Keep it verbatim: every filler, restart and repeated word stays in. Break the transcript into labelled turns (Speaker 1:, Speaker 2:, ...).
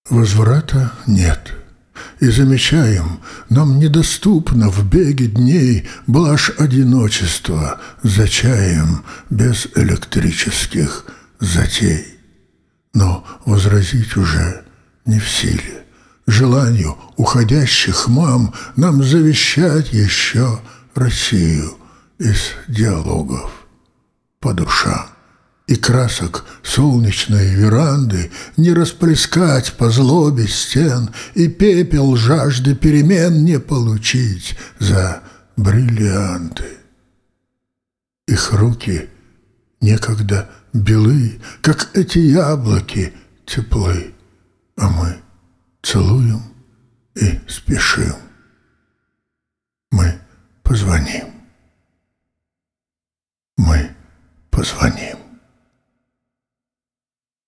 Speaker 1: Возврата нет. И замечаем, нам недоступно в беге дней блажь одиночества за чаем без электрических затей. Но возразить уже не в силе. Желанию уходящих мам нам завещать еще Россию из диалогов по душам. И красок солнечной веранды не расплескать по злобе стен, и пепел жажды перемен не получить за бриллианты. Их руки некогда белы, как эти яблоки теплы, а мы целуем и спешим. Мы позвоним. Мы позвоним.